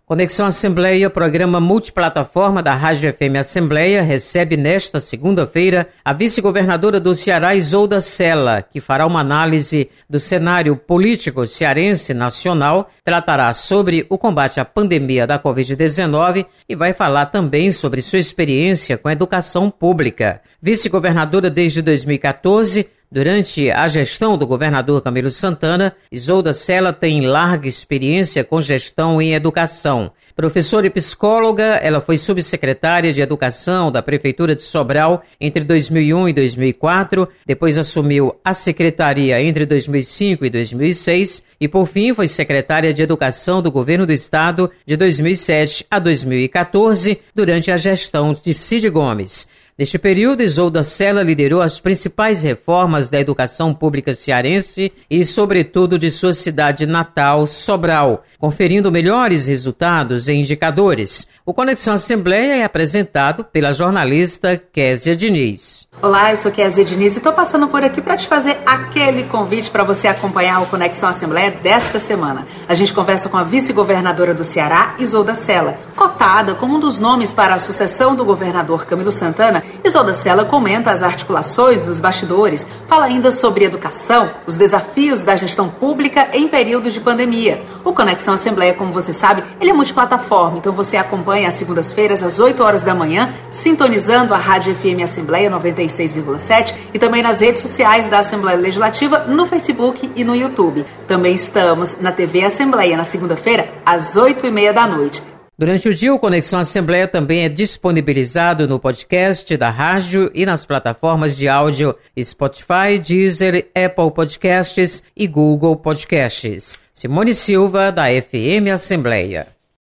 Conexão Assembleia, programa multiplataforma da Rádio FM Assembleia, recebe nesta segunda-feira a vice-governadora do Ceará, Isolda Sela, que fará uma análise do cenário político cearense nacional, tratará sobre o combate à pandemia da Covid-19 e vai falar também sobre sua experiência com a educação pública. Vice-governadora desde 2014, durante a gestão do governador Camilo Santana, Isolda Sela tem larga experiência com gestão em educação. Professora e psicóloga, ela foi subsecretária de Educação da Prefeitura de Sobral entre 2001 e 2004, depois assumiu a secretaria entre 2005 e 2006 e, por fim, foi secretária de Educação do Governo do Estado de 2007 a 2014, durante a gestão de Cid Gomes. Neste período, Isolda Sela liderou as principais reformas da educação pública cearense e, sobretudo, de sua cidade natal, Sobral, conferindo melhores resultados em indicadores. O Conexão Assembleia é apresentado pela jornalista Kézia Diniz. Olá, eu sou Kézia Diniz e estou passando por aqui para te fazer aquele convite para você acompanhar o Conexão Assembleia desta semana. A gente conversa com a vice-governadora do Ceará, Isolda Sela. Cotada como um dos nomes para a sucessão do governador Camilo Santana, Isolda Sela comenta as articulações dos bastidores, fala ainda sobre educação, os desafios da gestão pública em período de pandemia. O Conexão Assembleia, como você sabe, ele é multiplataforma, então você acompanha às segundas-feiras às 8 horas da manhã, sintonizando a Rádio FM Assembleia 96,7 e também nas redes sociais da Assembleia Legislativa, no Facebook e no YouTube. Também estamos na TV Assembleia na segunda-feira às 8h30 da noite. Durante o dia, o Conexão Assembleia também é disponibilizado no podcast da rádio e nas plataformas de áudio Spotify, Deezer, Apple Podcasts e Google Podcasts. Simone Silva, da FM Assembleia.